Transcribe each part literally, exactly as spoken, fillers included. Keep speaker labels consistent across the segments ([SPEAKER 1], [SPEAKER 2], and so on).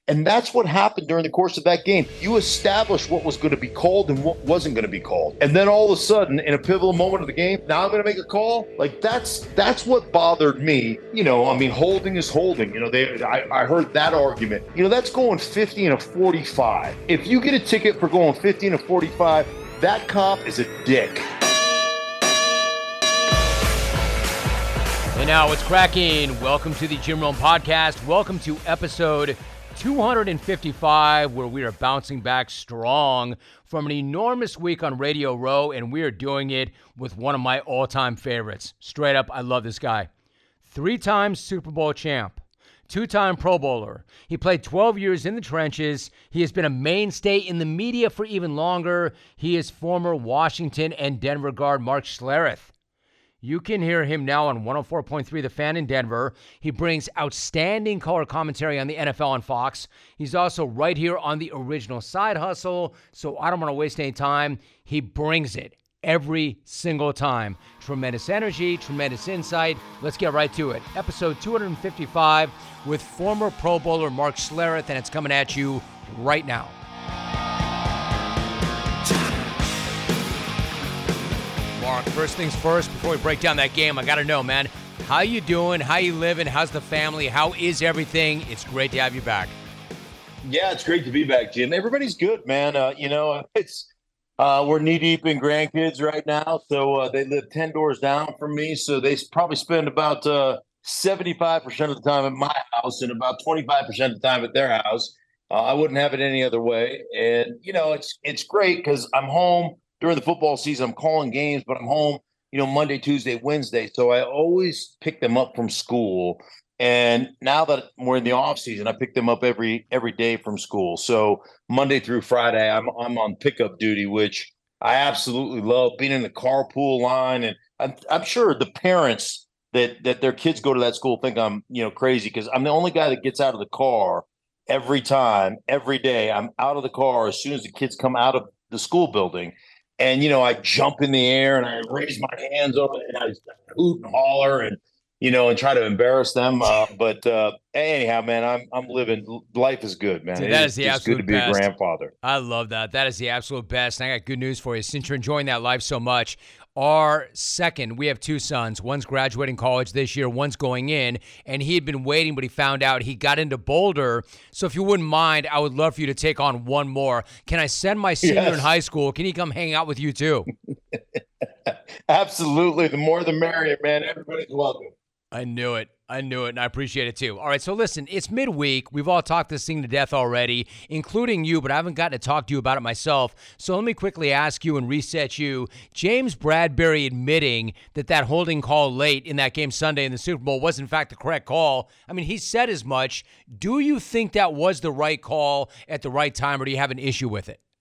[SPEAKER 1] And that's what happened during the course of that game. You established what was going to be called and what wasn't going to be called. And then all of a sudden, in a pivotal moment of the game, now I'm going to make a call? Like, that's that's what bothered me. You know, I mean, holding is holding. You know, they I, I heard that argument. You know, that's going fifty and a forty-five. If you get a ticket for going fifty and a forty-five, that cop is a dick.
[SPEAKER 2] And now it's cracking. Welcome to the Jim Rome Podcast. Welcome to episode two hundred fifty-five, where we are bouncing back strong from an enormous week on Radio Row, and we are doing it with one of my all-time favorites. Straight up, I love this guy. Three-time Super Bowl champ, two-time Pro Bowler. He played twelve years in the trenches. He has been a mainstay in the media for even longer. He is former Washington and Denver guard Mark Schlereth. You can hear him now on one oh four point three The Fan in Denver. He brings outstanding color commentary on the N F L on Fox. He's also right here on the original Side Hustle, so I don't want to waste any time. He brings it every single time. Tremendous energy, tremendous insight. Let's get right to it. Episode two hundred fifty-five with former Pro Bowler Mark Schlereth, and it's coming at you right now. Mark, first things first, before we break down that game, I got to know, man, how you doing? How you living? How's the family? How is everything? It's great to have you back.
[SPEAKER 1] Yeah, it's great to be back, Jim. Everybody's good, man. Uh, you know, it's uh, we're knee-deep in grandkids right now, so uh, they live ten doors down from me, so they probably spend about uh, seventy-five percent of the time at my house and about twenty-five percent of the time at their house. Uh, I wouldn't have it any other way. And, you know, it's it's great because I'm home. During the football season, I'm calling games, but I'm home, you know, Monday, Tuesday, Wednesday. So I always pick them up from school. And now that we're in the off season, I pick them up every every day from school. So Monday through Friday, I'm I'm on pickup duty, which I absolutely love. Being in the carpool line, and I'm I'm sure the parents that that their kids go to that school think I'm you know crazy because I'm the only guy that gets out of the car every time, every day. I'm out of the car as soon as the kids come out of the school building. And, you know, I jump in the air and I raise my hands over and I hoot and holler and, you know, and try to embarrass them. Uh, but uh, anyhow, man, I'm I'm living. Life is good, man.
[SPEAKER 2] Dude, that is the
[SPEAKER 1] it's
[SPEAKER 2] absolute
[SPEAKER 1] good to be
[SPEAKER 2] best.
[SPEAKER 1] a grandfather.
[SPEAKER 2] I love that. That is the absolute best. And I got good news for you. Since you're enjoying that life so much, our second, we have two sons. One's graduating college this year. One's going in. And he had been waiting, but he found out he got into Boulder. So if you wouldn't mind, I would love for you to take on one more. Can I send my senior
[SPEAKER 1] Yes.
[SPEAKER 2] in high school? Can he come hang out with you too?
[SPEAKER 1] Absolutely. The more the merrier, man. Everybody's welcome.
[SPEAKER 2] I knew it. I knew it, and I appreciate it, too. All right, so listen, it's midweek. We've all talked this thing to death already, including you, but I haven't gotten to talk to you about it myself. So let me quickly ask you and reset you. James Bradberry admitting that that holding call late in that game Sunday in the Super Bowl was, in fact, the correct call. I mean, he said as much. Do you think that was the right call at the right time, or do you have an issue with it?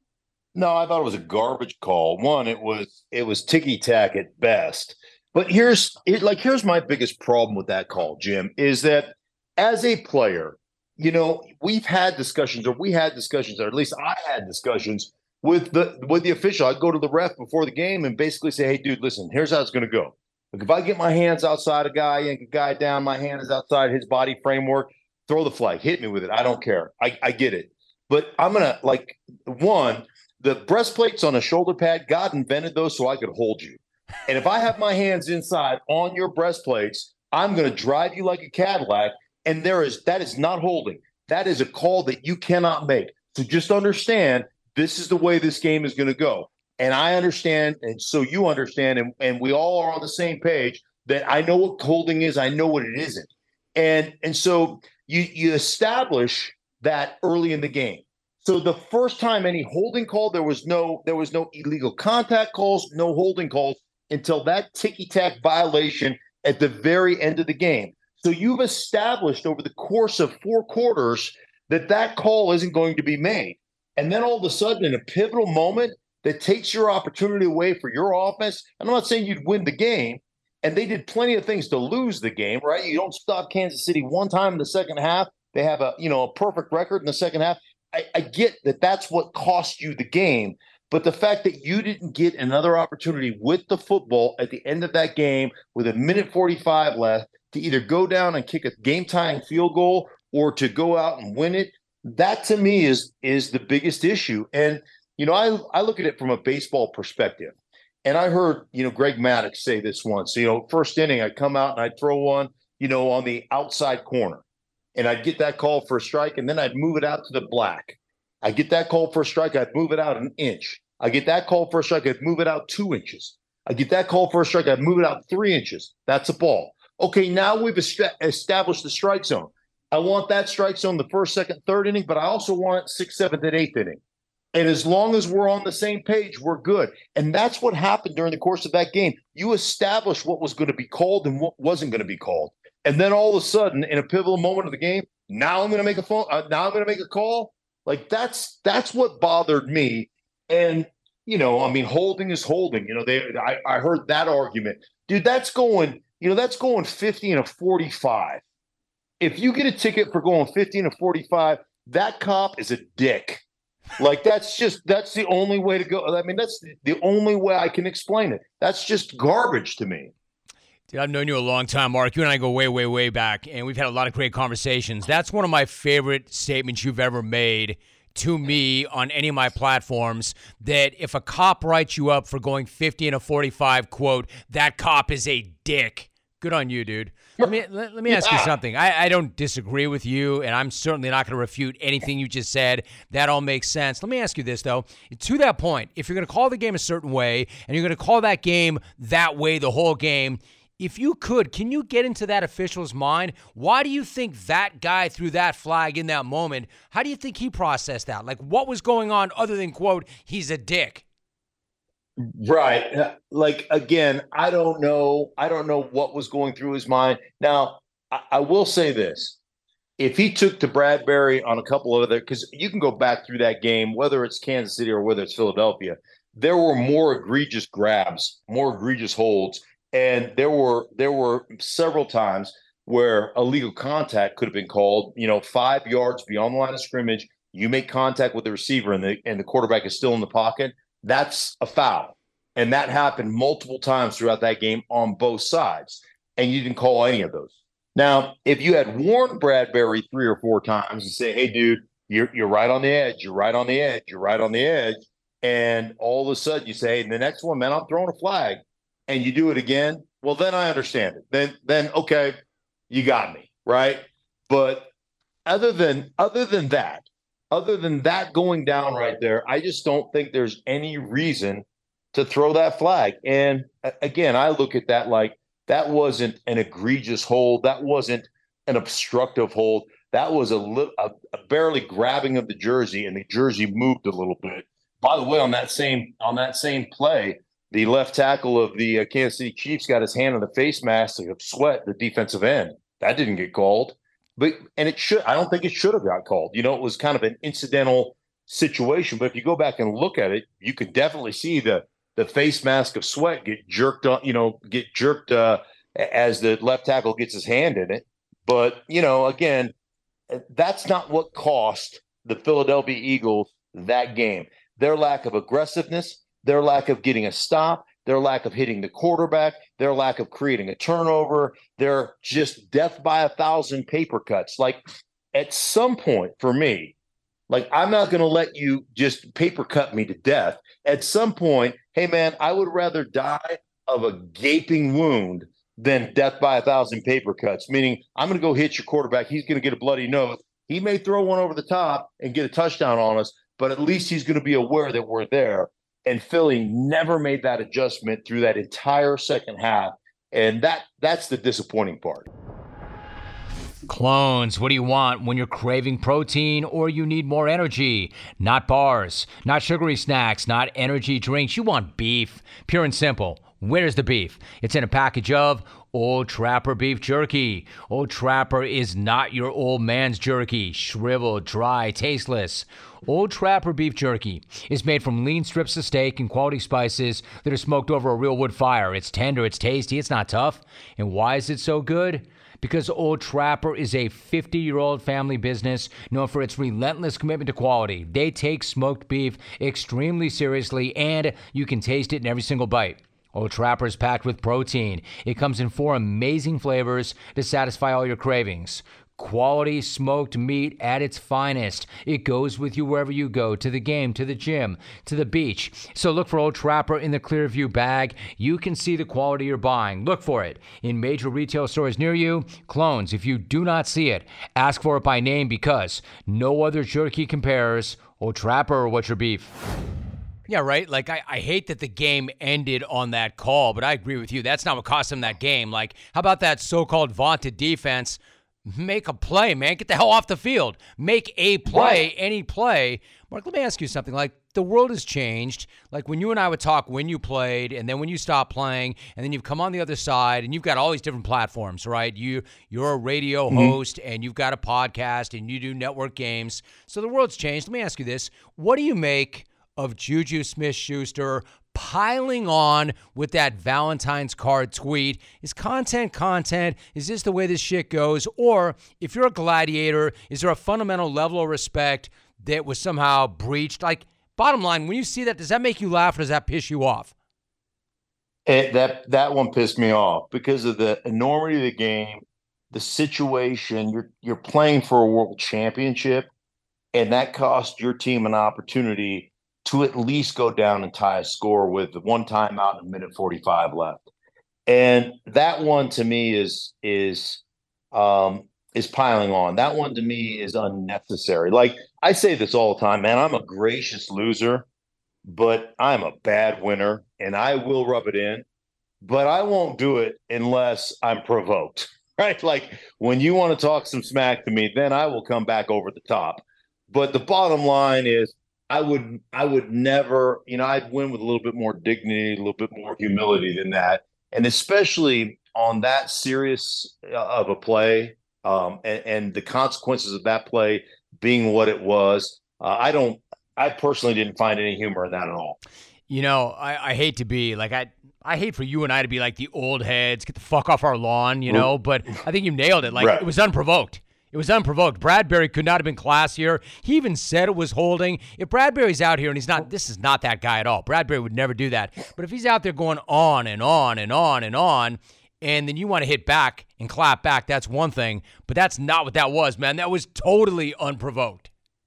[SPEAKER 1] No, I thought it was a garbage call. One, it was it was ticky-tack at best. But here's like here's my biggest problem with that call, Jim, is that as a player, you know, we've had discussions, or we had discussions, or at least I had discussions with the with the official. I'd go to the ref before the game and basically say, "Hey, dude, listen, here's how it's going to go. Like if I get my hands outside a guy, yank a guy down, my hand is outside his body framework, throw the flag, hit me with it. I don't care. I, I get it. But I'm gonna like one, the breastplates on a shoulder pad. God invented those so I could hold you." And if I have my hands inside on your breastplates, I'm going to drive you like a Cadillac. And there is that is not holding. That is a call that you cannot make. So just understand this is the way this game is going to go. And I understand. And so you understand. And, and we all are on the same page that I know what holding is. I know what it isn't. And, and so you, you establish that early in the game. So the first time any holding call, there was no there was no illegal contact calls, no holding calls, until that ticky-tack violation at the very end of the game. So you've established over the course of four quarters that that call isn't going to be made. And then all of a sudden, in a pivotal moment that takes your opportunity away for your offense, and I'm not saying you'd win the game, and they did plenty of things to lose the game, right? You don't stop Kansas City one time in the second half. They have a, you know, a perfect record in the second half. I, I get that that's what cost you the game. But the fact that you didn't get another opportunity with the football at the end of that game with a minute forty-five left to either go down and kick a game-tying field goal or to go out and win it, That to me is is the biggest issue. And you know, I I look at it from a baseball perspective. And I heard, you know, Greg Maddux say this once. You know, first inning, I'd come out and I'd throw one, you know, on the outside corner. And I'd get that call for a strike, and then I'd move it out to the black. I get that call for a strike, I'd move it out an inch. I get that call for a strike, I'd move it out two inches. I get that call for a strike, I'd move it out three inches. That's a ball. Okay, now we've est- established the strike zone. I want that strike zone the first, second, third inning, but I also want it sixth, seventh, and eighth inning. And as long as we're on the same page, we're good. And that's what happened during the course of that game. You established what was going to be called and what wasn't going to be called. And then all of a sudden, in a pivotal moment of the game, now I'm going to make a phone. Uh, now I'm going to make a call. Like that's that's what bothered me. And you know, I mean, holding is holding. You know, they I, I heard that argument, dude. That's going. You know, that's going fifty and a forty-five. If you get a ticket for going fifty and a forty-five, that cop is a dick. Like that's just that's the only way to go. I mean, that's the only way I can explain it. That's just garbage to me.
[SPEAKER 2] Dude, I've known you a long time, Mark. You and I go way, way, way back, and we've had a lot of great conversations. That's one of my favorite statements you've ever made to me on any of my platforms, that if a cop writes you up for going fifty and a forty-five, quote, that cop is a dick. Good on you, dude. Let me let, let me ask you something. I, I don't disagree with you, and I'm certainly not going to refute anything you just said. That all makes sense. Let me ask you this, though. To that point, if you're going to call the game a certain way, and you're going to call that game that way the whole game, if you could, can you get into that official's mind? Why do you think that guy threw that flag in that moment? How do you think he processed that? Like, what was going on other than, quote, he's a dick?
[SPEAKER 1] Right. Like, again, I don't know. I don't know what was going through his mind. Now, I, I will say this. If he took to Bradbury on a couple of other, because you can go back through that game, whether it's Kansas City or whether it's Philadelphia, there were more egregious grabs, more egregious holds. And there were there were several times where illegal contact could have been called, you know, five yards beyond the line of scrimmage. You make contact with the receiver and the and the quarterback is still in the pocket. That's a foul. And that happened multiple times throughout that game on both sides. And you didn't call any of those. Now, if you had warned Bradbury three or four times and say, hey, dude, you're you're right on the edge, you're right on the edge, you're right on the edge. And all of a sudden you say, hey, the next one, man, I'm throwing a flag. And you do it again, well, then I understand it. Then, then okay, you got me, right? But other than other than that, other than that going down right there, I just don't think there's any reason to throw that flag. And again, I look at that like that wasn't an egregious hold. That wasn't an obstructive hold. That was a, li- a, a barely grabbing of the jersey, and the jersey moved a little bit. By the way, on that same on that same play, the left tackle of the uh, Kansas City Chiefs got his hand on the face mask of Sweat, the defensive end. That didn't get called. But and it should I don't think it should have got called. You know, it was kind of an incidental situation. But if you go back and look at it, you could definitely see the the face mask of Sweat get jerked on, you know, get jerked uh, as the left tackle gets his hand in it. But, you know, again, that's not what cost the Philadelphia Eagles that game. Their lack of aggressiveness, their lack of getting a stop, their lack of hitting the quarterback, their lack of creating a turnover, their just death by a thousand paper cuts. Like at some point for me, like I'm not going to let you just paper cut me to death. At some point, hey man, I would rather die of a gaping wound than death by a thousand paper cuts, meaning I'm going to go hit your quarterback. He's going to get a bloody nose. He may throw one over the top and get a touchdown on us, but at least he's going to be aware that we're there. And Philly never made that adjustment through that entire second half. And that that's the disappointing part.
[SPEAKER 2] Clones, what do you want when you're craving protein or you need more energy? Not bars, not sugary snacks, not energy drinks. You want beef, pure and simple. Where's the beef? It's in a package of Old Trapper beef jerky. Old Trapper is not your old man's jerky, shriveled, dry, tasteless. Old Trapper beef jerky is made from lean strips of steak and quality spices that are smoked over a real wood fire. It's tender, it's tasty, it's not tough. And why is it so good? Because Old Trapper is a fifty-year-old family business known for its relentless commitment to quality. They take smoked beef extremely seriously, and you can taste it in every single bite. Old Trapper is packed with protein. It comes in four amazing flavors to satisfy all your cravings. Quality smoked meat at its finest. It goes with you wherever you go, to the game, to the gym, to the beach. So look for Old Trapper in the Clearview bag. You can see the quality you're buying. Look for it in major retail stores near you. Clones, if you do not see it, ask for it by name because no other jerky compares. Old Trapper, what's your beef? Yeah, right. Like, I, I hate that the game ended on that call, but I agree with you. That's not what cost them that game. Like, how about that so-called vaunted defense? Make a play, man. Get the hell off the field. Make a play, right. Any play. Mark, let me ask you something. Like, the world has changed. Like, when you and I would talk when you played and then when you stopped playing and then you've come on the other side and you've got all these different platforms, right? You, you're a radio mm-hmm. host and you've got a podcast and you do network games. So the world's changed. Let me ask you this. What do you make of Juju Smith-Schuster piling on with that Valentine's card tweet? Is content content? Is this the way this shit goes? Or if you're a gladiator, is there a fundamental level of respect that was somehow breached? Like, bottom line, when you see that, does that make you laugh or does that piss you off?
[SPEAKER 1] It, that that one pissed me off because of the enormity of the game, the situation. You're you're playing for a world championship, and that cost your team an opportunity to at least go down and tie a score with one timeout and a minute forty-five left. And that one to me is is um, is piling on. That one to me is unnecessary. Like, I say this all the time, man, I'm a gracious loser, but I'm a bad winner, and I will rub it in, but I won't do it unless I'm provoked, right? Like, when you want to talk some smack to me, then I will come back over the top. But the bottom line is, I would I would never, you know, I'd win with a little bit more dignity, a little bit more humility than that. And especially on that serious of a play um, and, and the consequences of that play being what it was, uh, I don't, I personally didn't find any humor in that at all.
[SPEAKER 2] You know, I, I hate to be like, I, I hate for you and I to be like the old heads, get the fuck off our lawn, you know, but I think you nailed it. Like, right. It was unprovoked. It was unprovoked. Bradbury could not have been classier. He even said it was holding. If Bradbury's out here and he's not, this is not that guy at all. Bradbury would never do that. But if he's out there going on and on and on and on, and then you want to hit back and clap back, that's one thing. But that's not what that was, man. That was totally unprovoked.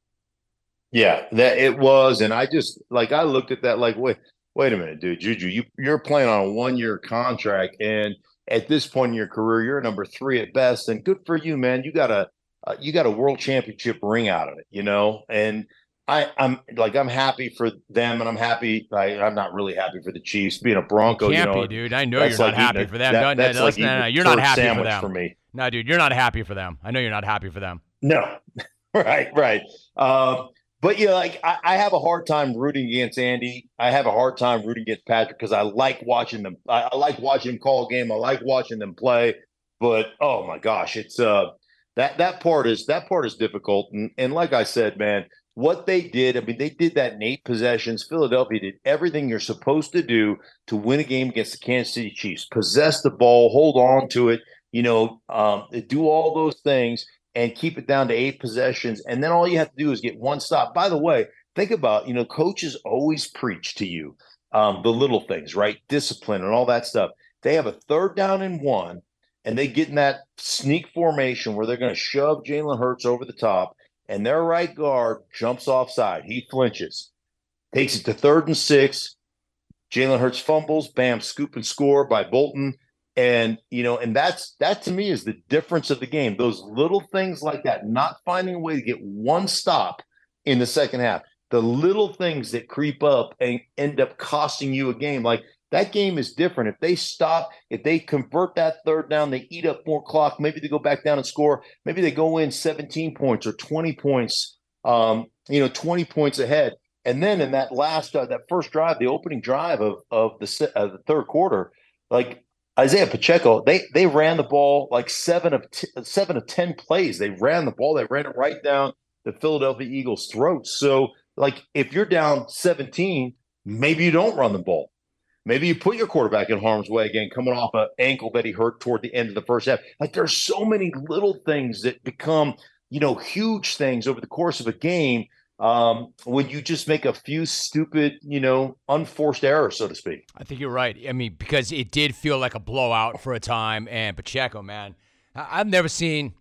[SPEAKER 1] Yeah, that it was. And I just, like, I looked at that like, wait, wait a minute, dude. Juju, you, you're playing on a one-year contract, and at this point in your career, you're number three at best. And good for you, man. You got a Uh, you got a world championship ring out of it, you know, and I, I'm like, I'm happy for them, and I'm happy. I, I'm not really happy for the Chiefs being a Bronco.
[SPEAKER 2] You can't
[SPEAKER 1] you know,
[SPEAKER 2] be, dude. I know you're not
[SPEAKER 1] like
[SPEAKER 2] happy
[SPEAKER 1] a,
[SPEAKER 2] for them.
[SPEAKER 1] That,
[SPEAKER 2] no,
[SPEAKER 1] that's
[SPEAKER 2] no,
[SPEAKER 1] like
[SPEAKER 2] no, no, you're not happy for them.
[SPEAKER 1] For me.
[SPEAKER 2] No, dude, you're not happy for them. I know you're not happy for them.
[SPEAKER 1] No, right, right. Um, but yeah, like I, I have a hard time rooting against Andy. I have a hard time rooting against Patrick because I like watching them. I, I like watching them call a game. I like watching them play. But oh my gosh, it's uh. That that part is that part is difficult, and and like I said, man, what they did, I mean, they did that in eight possessions. Philadelphia did everything you're supposed to do to win a game against the Kansas City Chiefs: possess the ball, hold on to it, you know, um, do all those things, and keep it down to eight possessions. And then all you have to do is get one stop. By the way, think about, you know, coaches always preach to you um, the little things, right? Discipline and all that stuff. They have a third down and one, and they get in that sneak formation where they're going to shove Jalen Hurts over the top, and their right guard jumps offside. He flinches, takes it to third and six. Jalen Hurts fumbles, bam, scoop and score by Bolton. And, you know, and that's, that to me is the difference of the game. Those little things like that, not finding a way to get one stop in the second half, the little things that creep up and end up costing you a game. Like, that game is different. If they stop, if they convert that third down, they eat up more clock. Maybe they go back down and score. Maybe they go in seventeen points or twenty points, um, you know, twenty points ahead. And then in that last, uh, that first drive, the opening drive of of the uh, the third quarter, like Isaiah Pacheco, they they ran the ball like seven of t- seven of ten plays. They ran the ball. They ran it right down the Philadelphia Eagles' throats. So, like, if you're down seventeen, maybe you don't run the ball. Maybe you put your quarterback in harm's way again, coming off an ankle that he hurt toward the end of the first half. Like, there's so many little things that become, you know, huge things over the course of a game um, when you just make a few stupid, you know, unforced errors, so to speak.
[SPEAKER 2] I think you're right. I mean, because it did feel like a blowout for a time. And Pacheco, man, I've never seen –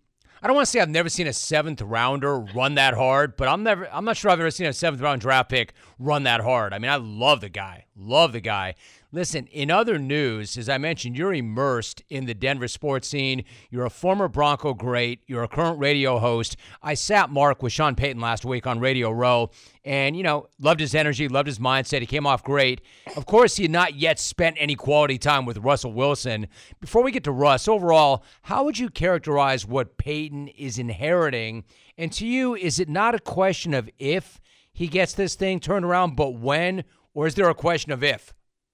[SPEAKER 2] I don't want to say I've never seen a seventh rounder run that hard, but I'm never I'm not sure I've ever seen a seventh round draft pick run that hard. I mean, I love the guy. Love the guy. Listen, in other news, as I mentioned, you're immersed in the Denver sports scene. You're a former Bronco great. You're a current radio host. I sat Mark with Sean Payton last week on Radio Row, and, you know, loved his energy, loved his mindset. He came off great. Of course, he had not yet spent any quality time with Russell Wilson. Before we get to Russ, overall, how would you characterize what Payton is inheriting? And to you, is it not a question of if he gets this thing turned around, but when? Or is there a question of if?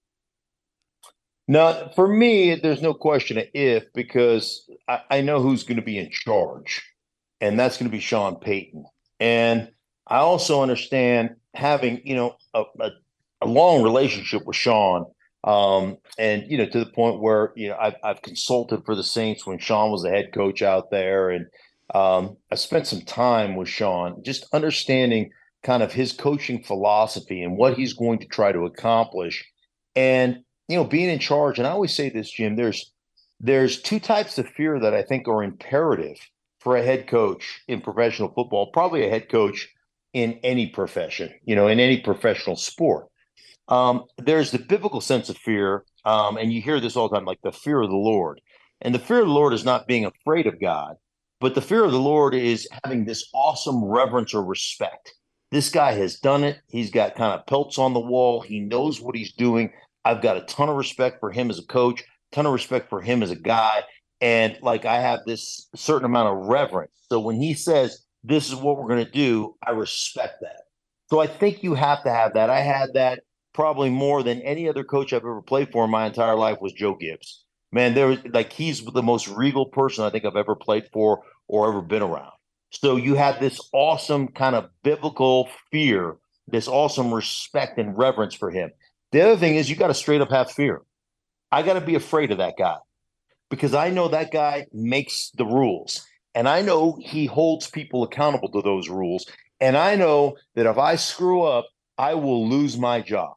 [SPEAKER 1] No, for me, there's no question of if, because I, I know who's going to be in charge, and that's going to be Sean Payton. And I also understand having, you know, a, a, a long relationship with Sean, um, and, you know, to the point where, you know, I've, I've consulted for the Saints when Sean was the head coach out there. And um, I spent some time with Sean, just understanding kind of his coaching philosophy and what he's going to try to accomplish. And you know, being in charge, and I always say this, Jim, there's there's two types of fear that I think are imperative for a head coach in professional football, probably a head coach in any profession, you know, in any professional sport. Um, there's the biblical sense of fear, um, and you hear this all the time, like the fear of the Lord. And the fear of the Lord is not being afraid of God, but the fear of the Lord is having this awesome reverence or respect. This guy has done it. He's got kind of pelts on the wall. He knows what he's doing. I've got a ton of respect for him as a coach, ton of respect for him as a guy. And like, I have this certain amount of reverence. So when he says, this is what we're going to do, I respect that. So I think you have to have that. I had that probably more than any other coach I've ever played for in my entire life was Joe Gibbs. Man, there was like, he's the most regal person I think I've ever played for or ever been around. So you have this awesome kind of biblical fear, this awesome respect and reverence for him. The other thing is you got to straight up have fear. I got to be afraid of that guy because I know that guy makes the rules, and I know he holds people accountable to those rules. And I know that if I screw up, I will lose my job.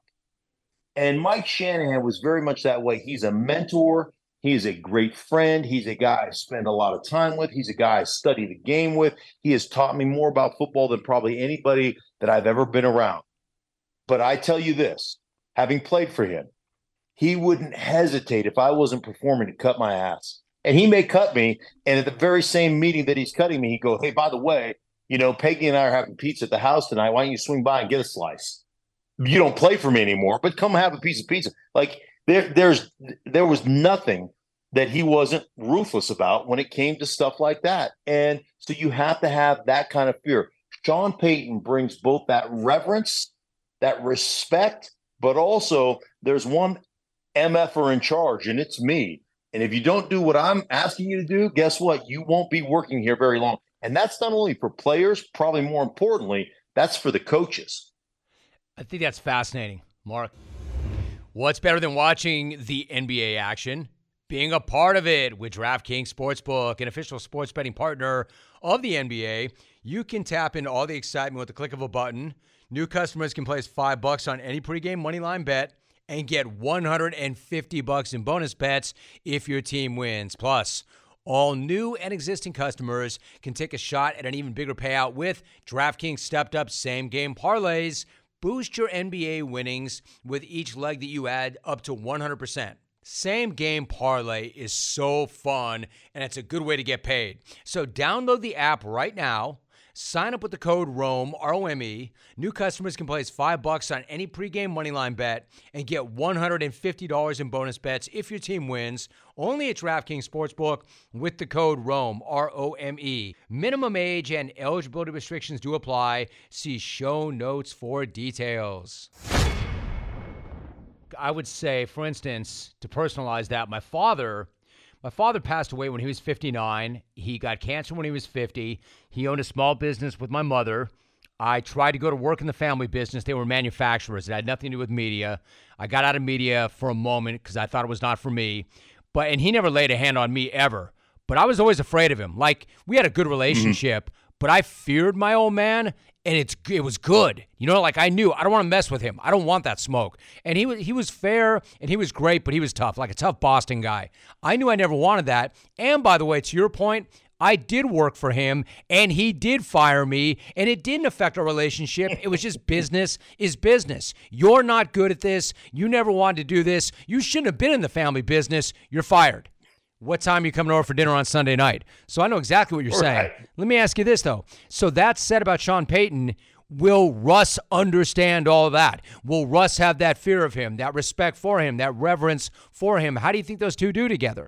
[SPEAKER 1] And Mike Shanahan was very much that way. He's a mentor. He is a great friend. He's a guy I spend a lot of time with. He's a guy I study the game with. He has taught me more about football than probably anybody that I've ever been around. But I tell you this, having played for him, he wouldn't hesitate if I wasn't performing to cut my ass. And he may cut me, and at the very same meeting that he's cutting me, he go, hey, by the way, you know, Peggy and I are having pizza at the house tonight. Why don't you swing by and get a slice? You don't play for me anymore, but come have a piece of pizza. Like there, there's there was nothing that he wasn't ruthless about when it came to stuff like that. And so you have to have that kind of fear. Sean Payton brings both that reverence, that respect, but also there's one M F-er in charge, and it's me. And if you don't do what I'm asking you to do, guess what? You won't be working here very long. And that's not only for players, probably more importantly, that's for the coaches.
[SPEAKER 2] I think that's fascinating, Mark. What's better than watching the N B A action? Being a part of it with DraftKings Sportsbook, an official sports betting partner of the N B A. You can tap into all the excitement with the click of a button. New customers can place five bucks on any pregame moneyline bet and get one hundred fifty bucks in bonus bets if your team wins. Plus, all new and existing customers can take a shot at an even bigger payout with DraftKings stepped-up same-game parlays. Boost your N B A winnings with each leg that you add up to one hundred percent. Same-game parlay is so fun, and it's a good way to get paid. So download the app right now. Sign up with the code ROME, R O M E. New customers can place five bucks on any pregame moneyline bet and get one hundred fifty dollars in bonus bets if your team wins. Only at DraftKings Sportsbook with the code ROME, R O M E. Minimum age and eligibility restrictions do apply. See show notes for details. I would say, for instance, to personalize that, my father... My father passed away when he was fifty-nine. He got cancer when he was fifty. He owned a small business with my mother. I tried to go to work in the family business. They were manufacturers. It had nothing to do with media. I got out of media for a moment because I thought it was not for me. But and he never laid a hand on me ever. But I was always afraid of him. Like, we had a good relationship, mm-hmm. but I feared my old man, and it's it was good. You know, like I knew I don't want to mess with him. I don't want that smoke. And he was he was fair and he was great, but he was tough, like a tough Boston guy. I knew I never wanted that. And by the way, to your point, I did work for him, and he did fire me, and it didn't affect our relationship. It was just business is business. You're not good at this. You never wanted to do this. You shouldn't have been in the family business. You're fired. What time are you coming over for dinner on Sunday night? So I know exactly what you're saying.
[SPEAKER 1] Right.
[SPEAKER 2] Let me ask you this, though. So that said about Sean Payton, will Russ understand all of that? Will Russ have that fear of him, that respect for him, that reverence for him? How do you think those two do together?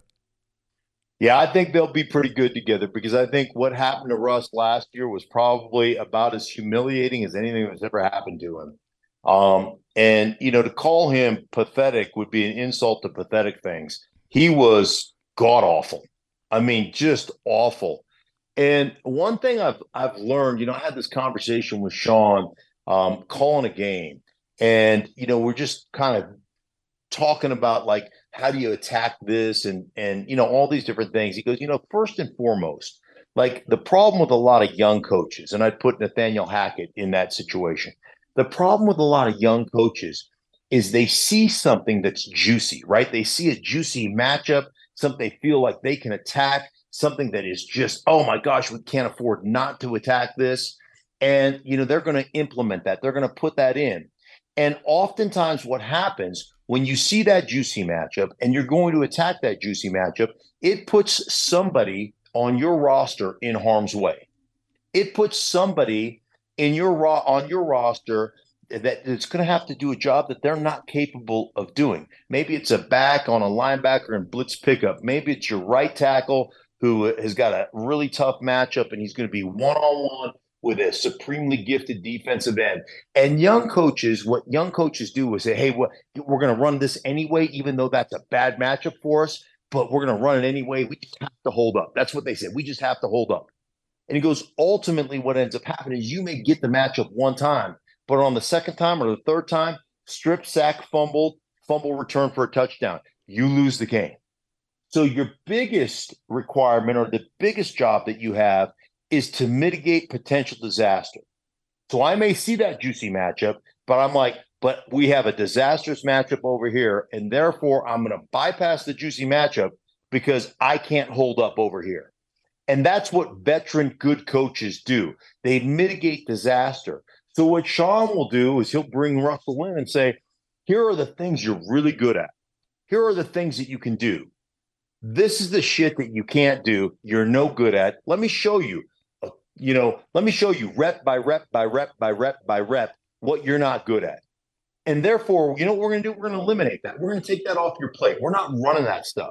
[SPEAKER 1] Yeah, I think they'll be pretty good together because I think what happened to Russ last year was probably about as humiliating as anything that's ever happened to him. Um, and, you know, to call him pathetic would be an insult to pathetic things. He was god-awful. I mean, just awful. And one thing I've I've learned, you know, I had this conversation with Sean um, calling a game. And, you know, we're just kind of talking about, like, how do you attack this and, and, you know, all these different things. He goes, you know, first and foremost, like the problem with a lot of young coaches, and I'd put Nathaniel Hackett in that situation. The problem with a lot of young coaches is they see something that's juicy, right? They see a juicy matchup, something they feel like they can attack, something that is just, oh my gosh, we can't afford not to attack this. And, you know, they're going to implement that. They're going to put that in. And oftentimes what happens when you see that juicy matchup and you're going to attack that juicy matchup, it puts somebody on your roster in harm's way. It puts somebody in your ro- on your roster that it's going to have to do a job that they're not capable of doing. Maybe it's a back on a linebacker in blitz pickup. Maybe it's your right tackle who has got a really tough matchup and he's going to be one-on-one with a supremely gifted defensive end. And young coaches, what young coaches do is say, hey, well, we're going to run this anyway, even though that's a bad matchup for us, but we're going to run it anyway. We just have to hold up. That's what they said. We just have to hold up. And he goes, ultimately what ends up happening is you may get the matchup one time, but on the second time or the third time, strip, sack, fumble, fumble return for a touchdown, you lose the game. So your biggest requirement or the biggest job that you have is to mitigate potential disaster. So I may see that juicy matchup, but I'm like, but we have a disastrous matchup over here, and therefore I'm going to bypass the juicy matchup because I can't hold up over here. And that's what veteran good coaches do. They mitigate disaster. So what Sean will do is he'll bring Russell in and say, here are the things you're really good at. Here are the things that you can do. This is the shit that you can't do, you're no good at. Let me show you. You know, let me show you rep by rep by rep by rep by rep what you're not good at. And therefore, you know what we're going to do? We're going to eliminate that. We're going to take that off your plate. We're not running that stuff.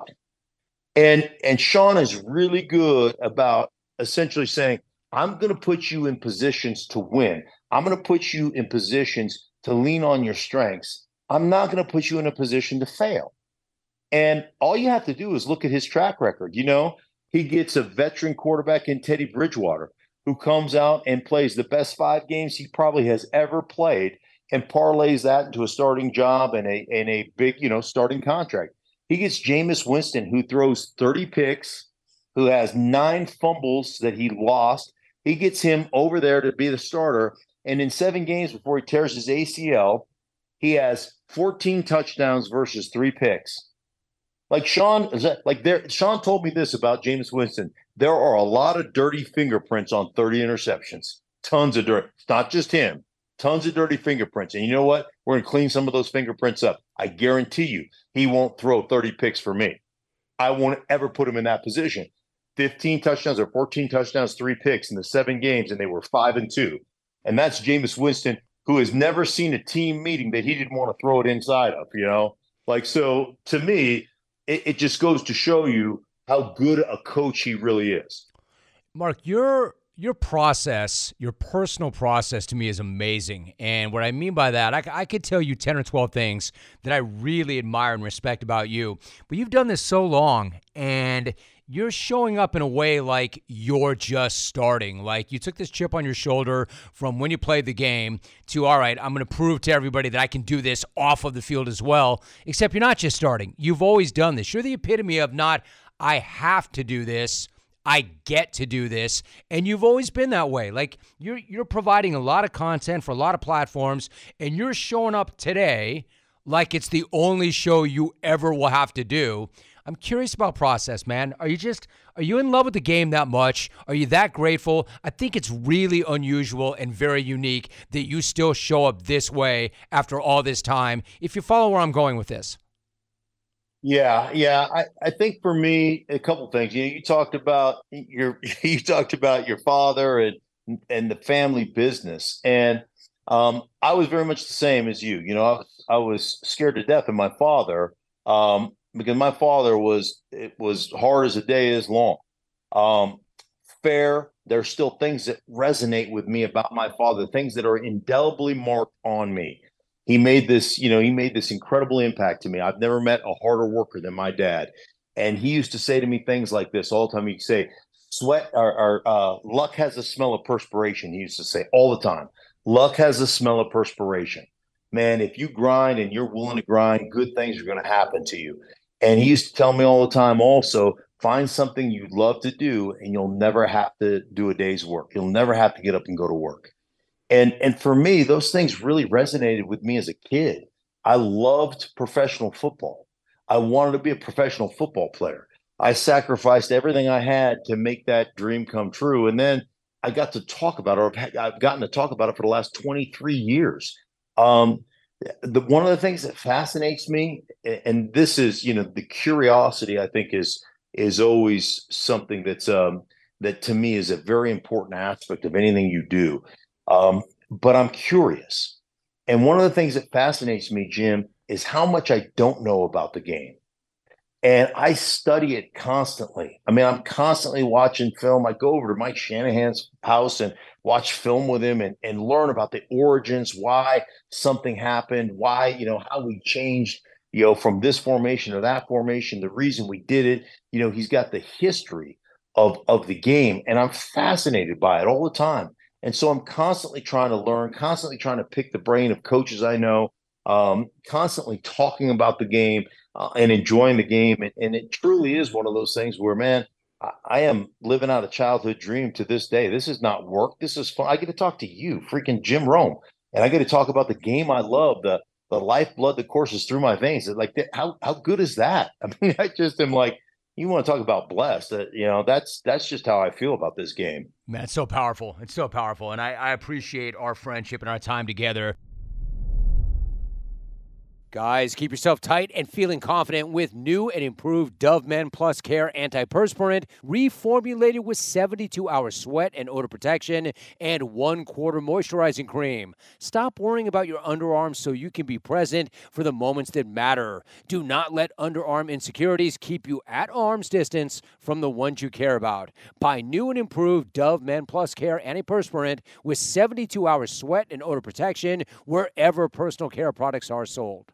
[SPEAKER 1] And and Sean is really good about essentially saying, I'm going to put you in positions to win. I'm going to put you in positions to lean on your strengths. I'm not going to put you in a position to fail. And all you have to do is look at his track record. You know, he gets a veteran quarterback in Teddy Bridgewater, who comes out and plays the best five games he probably has ever played and parlays that into a starting job and a and a big, you know, starting contract. He gets Jameis Winston, who throws thirty picks, who has nine fumbles that he lost. He gets him over there to be the starter. And in seven games before he tears his A C L, he has fourteen touchdowns versus three picks. Like Sean, like there, Sean told me this about Jameis Winston. There are a lot of dirty fingerprints on thirty interceptions. Tons of dirt. It's not just him. Tons of dirty fingerprints. And you know what? We're going to clean some of those fingerprints up. I guarantee you he won't throw thirty picks for me. I won't ever put him in that position. fifteen touchdowns or fourteen touchdowns, three picks in the seven games, and they were five and two. And that's Jameis Winston, who has never seen a team meeting that he didn't want to throw it inside of, you know? Like, so to me, it, it just goes to show you how good a coach he really is.
[SPEAKER 2] Mark, your your process, your personal process to me is amazing. And what I mean by that, I, I could tell you ten or twelve things that I really admire and respect about you. But you've done this so long, and you're showing up in a way like you're just starting. Like you took this chip on your shoulder from when you played the game to, all right, I'm going to prove to everybody that I can do this off of the field as well, except you're not just starting. You've always done this. You're the epitome of not, I have to do this, I get to do this, and you've always been that way. Like you're you're providing a lot of content for a lot of platforms, and you're showing up today like it's the only show you ever will have to do. I'm curious about process, man. Are you just, are you in love with the game that much? Are you that grateful? I think it's really unusual and very unique that you still show up this way after all this time, if you follow where I'm going with this.
[SPEAKER 1] Yeah, yeah. I, I think for me, a couple things. You know, you talked about your you talked about your father and and the family business, and um, I was very much the same as you. You know, I was, I was scared to death of my father um, because my father was it was hard as a day is long. Um, Fair. There's still things that resonate with me about my father, things that are indelibly marked on me. He made this, you know, he made this incredible impact to me. I've never met a harder worker than my dad. And he used to say to me things like this all the time. He'd say, sweat or, or uh, luck has a smell of perspiration. He used to say all the time, luck has a smell of perspiration. Man, if you grind and you're willing to grind, good things are going to happen to you. And he used to tell me all the time also, find something you love to do and you'll never have to do a day's work. You'll never have to get up and go to work. And and for me, those things really resonated with me as a kid. I loved professional football. I wanted to be a professional football player. I sacrificed everything I had to make that dream come true. And then I got to talk about it, or I've, I've gotten to talk about it for the last twenty-three years. Um, the one of the things that fascinates me, and this is, you know, the curiosity, I think is is always something that's um, that to me is a very important aspect of anything you do. Um, but I'm curious. And one of the things that fascinates me, Jim, is how much I don't know about the game. And I study it constantly. I mean, I'm constantly watching film. I go over to Mike Shanahan's house and watch film with him and, and learn about the origins, why something happened, why, you know, how we changed, you know, from this formation to that formation, the reason we did it. You know, he's got the history of, of the game. And I'm fascinated by it all the time. And so I'm constantly trying to learn, constantly trying to pick the brain of coaches I know, um, constantly talking about the game uh, and enjoying the game. And, and it truly is one of those things where, man, I, I am living out a childhood dream to this day. This is not work. This is fun. I get to talk to you, freaking Jim Rome, and I get to talk about the game I love, the the lifeblood that courses through my veins. Like, how how good is that? I mean, I just am like, you want to talk about blessed? Uh, you know, that's that's just how I feel about this game.
[SPEAKER 2] Man, it's so powerful. It's so powerful. And I, I appreciate our friendship and our time together. Guys, keep yourself tight and feeling confident with new and improved Dove Men Plus Care Antiperspirant, reformulated with seventy-two hour sweat and odor protection and one quarter moisturizing cream. Stop worrying about your underarms so you can be present for the moments that matter. Do not let underarm insecurities keep you at arm's distance from the ones you care about. Buy new and improved Dove Men Plus Care Antiperspirant with seventy-two hour sweat and odor protection wherever personal care products are sold.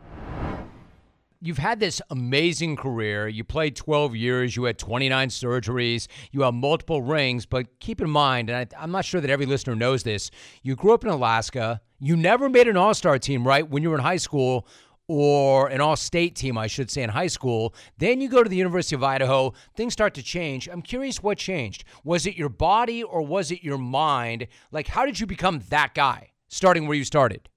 [SPEAKER 2] You've had this amazing career. You played twelve years. You had twenty-nine surgeries. You have multiple rings. But keep in mind, and I, I'm not sure that every listener knows this, you grew up in Alaska. You never made an all-star team, right, when you were in high school, or an all-state team, I should say, in high school. Then you go to the University of Idaho. Things start to change. I'm curious what changed. Was it your body or was it your mind? Like, how did you become that guy, starting where you started?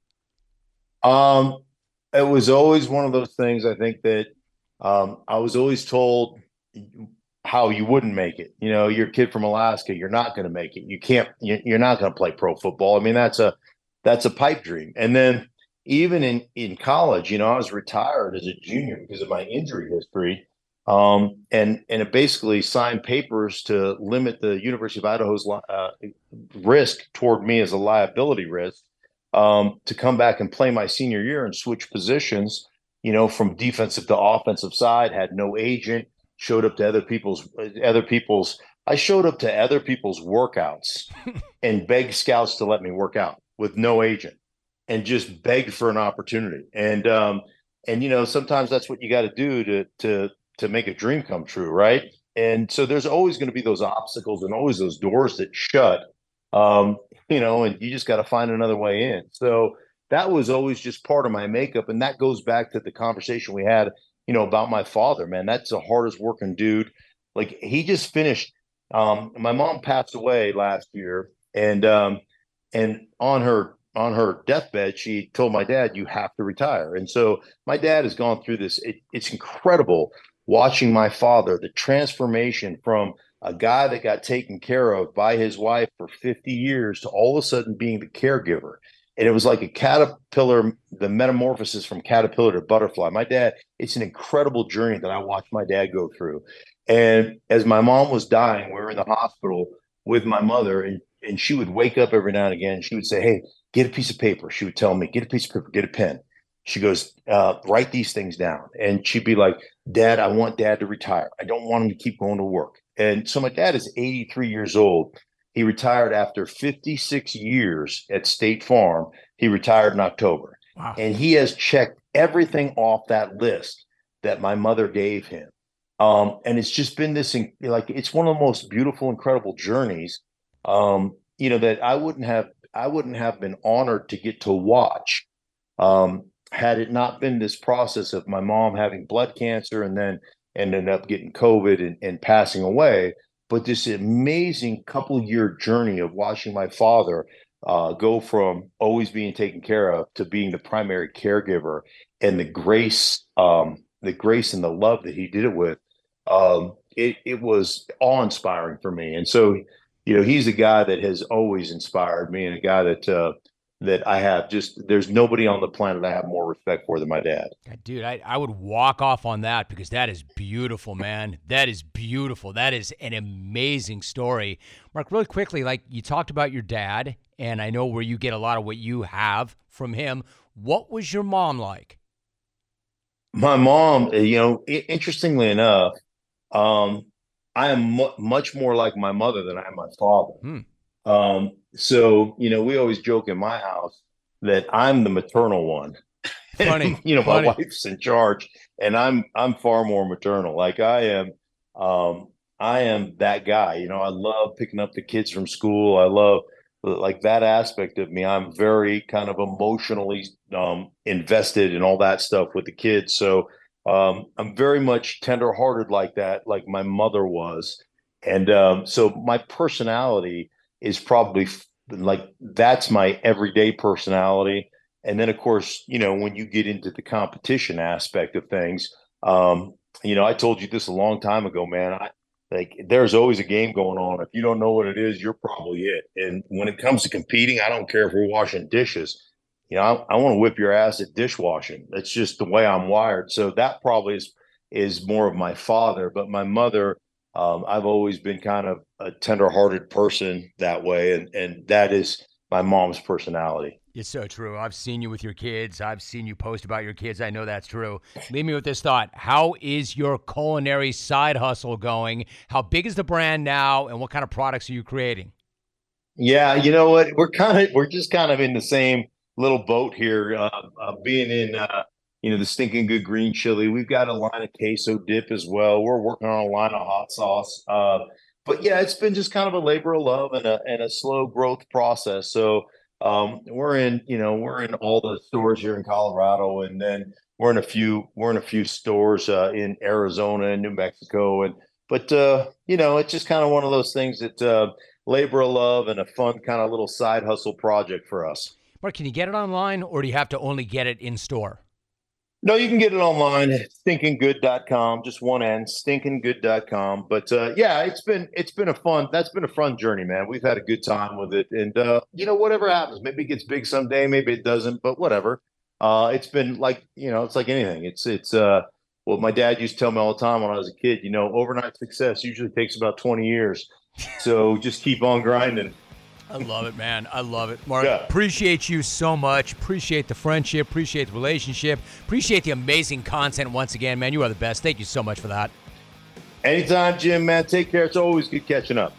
[SPEAKER 1] Um. It was always one of those things. I think that um, I was always told how you wouldn't make it. You know, you're a kid from Alaska. You're not going to make it. You can't. You're not going to play pro football. I mean, that's a that's a pipe dream. And then even in in college, you know, I was retired as a junior because of my injury history, um, and and it basically signed papers to limit the University of Idaho's uh, risk toward me as a liability risk. Um, to come back and play my senior year and switch positions, you know, from defensive to offensive side, had no agent, showed up to other people's, other people's, I showed up to other people's workouts and begged scouts to let me work out with no agent and just begged for an opportunity. And, um, and, you know, sometimes that's what you got to do to, to, to make a dream come true. Right. And so there's always going to be those obstacles and always those doors that shut. Um, you know, and you just got to find another way in. So that was always just part of my makeup. And that goes back to the conversation we had, you know, about my father, man. That's the hardest working dude. Like, he just finished. Um, my mom passed away last year, and um, and on her on her deathbed, she told my dad, "You have to retire." And so my dad has gone through this. It, it's incredible watching my father, the transformation from a guy that got taken care of by his wife for fifty years to all of a sudden being the caregiver. And it was like a caterpillar, the metamorphosis from caterpillar to butterfly. My dad, it's an incredible journey that I watched my dad go through. And as my mom was dying, we were in the hospital with my mother, and, and she would wake up every now and again. She would say, hey, get a piece of paper. She would tell me, get a piece of paper, get a pen. She goes, uh, write these things down. And she'd be like, Dad, I want Dad to retire. I don't want him to keep going to work. And so my dad is eighty-three years old. He retired after fifty-six years at State Farm. He retired in October.
[SPEAKER 2] Wow.
[SPEAKER 1] And he has checked everything off that list that my mother gave him. Um, and it's just been this, like, it's one of the most beautiful, incredible journeys, um, you know, that I wouldn't have, I wouldn't have been honored to get to watch um, had it not been this process of my mom having blood cancer and then ended up getting COVID and, and passing away. But this amazing couple year journey of watching my father uh, go from always being taken care of to being the primary caregiver, and the grace, um, the grace and the love that he did it with, um, it, it was awe-inspiring for me. And so, you know, he's a guy that has always inspired me, and a guy that uh, that I have just, there's nobody on the planet I have more respect for than my dad.
[SPEAKER 2] Dude, I, I would walk off on that because that is beautiful, man. That is beautiful. That is an amazing story. Mark, really quickly, like you talked about your dad, and I know where you get a lot of what you have from him. What was your mom like?
[SPEAKER 1] My mom, you know, interestingly enough, um, I am mu- much more like my mother than I am my father.
[SPEAKER 2] Hmm.
[SPEAKER 1] Um, so, you know, we always joke in my house that I'm the maternal one.
[SPEAKER 2] Funny.
[SPEAKER 1] you know,
[SPEAKER 2] Funny.
[SPEAKER 1] my wife's in charge, and I'm I'm far more maternal. Like I am, um, I am that guy. You know, I love picking up the kids from school. I love like that aspect of me. I'm very kind of emotionally um, invested in all that stuff with the kids. So um, I'm very much tenderhearted like that, like my mother was. And um, so my personality is probably like, that's my everyday personality. And then, of course, you know, when you get into the competition aspect of things, um, you know, I told you this a long time ago, man. I like there's always a game going on. If you don't know what it is, you're probably it. And when it comes to competing, I don't care if we're washing dishes. You know, I, I want to whip your ass at dishwashing. That's just the way I'm wired. So that probably is is more of my father. But my mother, um, I've always been kind of a tenderhearted person that way, and and that is my mom's personality.
[SPEAKER 2] It's so true. I've seen you with your kids. I've seen you post about your kids. I know that's true. Leave me with this thought. How is your culinary side hustle going? How big is the brand now, and what kind of products are you creating?
[SPEAKER 1] Yeah, you know what? We're kind of we're just kind of in the same little boat here. Uh, uh, being in uh, you know, the Stinking Good green chili. We've got a line of queso dip as well. We're working on a line of hot sauce. Uh, but yeah, it's been just kind of a labor of love and a and a slow growth process. So. Um, we're in, you know, we're in all the stores here in Colorado, and then we're in a few, we're in a few stores uh, in Arizona and New Mexico, and but uh, you know, it's just kind of one of those things that uh, labor of love and a fun kind of little side hustle project for us.
[SPEAKER 2] Mark, can you get it online, or do you have to only get it in store?
[SPEAKER 1] No, you can get it online at stinking good dot com, just one N, stinking good dot com. But uh, yeah, it's been it's been a fun that's been a fun journey, man. We've had a good time with it, and uh, you know, whatever happens, maybe it gets big someday, maybe it doesn't, but whatever. Uh, it's been like, you know, it's like anything. It's it's uh, what my dad used to tell me all the time when I was a kid. You know, overnight success usually takes about twenty years, so just keep on grinding.
[SPEAKER 2] I love it, man. I love it. Mark,
[SPEAKER 1] Yeah.
[SPEAKER 2] Appreciate you so much. Appreciate the friendship. Appreciate the relationship. Appreciate the amazing content once again, man. You are the best. Thank you so much for that.
[SPEAKER 1] Anytime, Jim, man. Take care. It's always good catching up.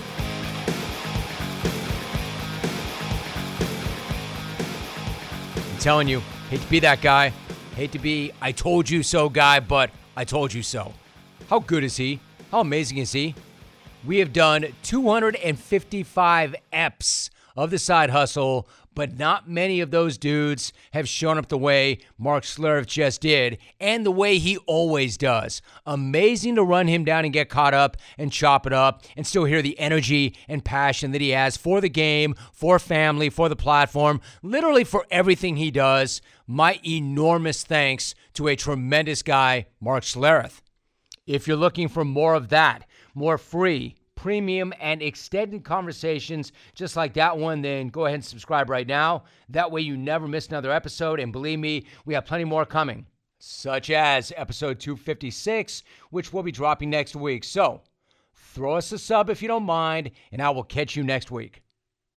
[SPEAKER 2] I'm telling you, hate to be that guy. Hate to be I told you so guy, but I told you so. How good is he? How amazing is he? We have done two hundred fifty-five eps of the Side Hustle, but not many of those dudes have shown up the way Mark Schlereth just did, and the way he always does. Amazing to run him down and get caught up and chop it up and still hear the energy and passion that he has for the game, for family, for the platform, literally for everything he does. My enormous thanks to a tremendous guy, Mark Schlereth. If you're looking for more of that, more free, premium, and extended conversations just like that one, then go ahead and subscribe right now. That way you never miss another episode. And believe me, we have plenty more coming, such as episode two fifty-six, which will be dropping next week. So throw us a sub if you don't mind, and I will catch you next week.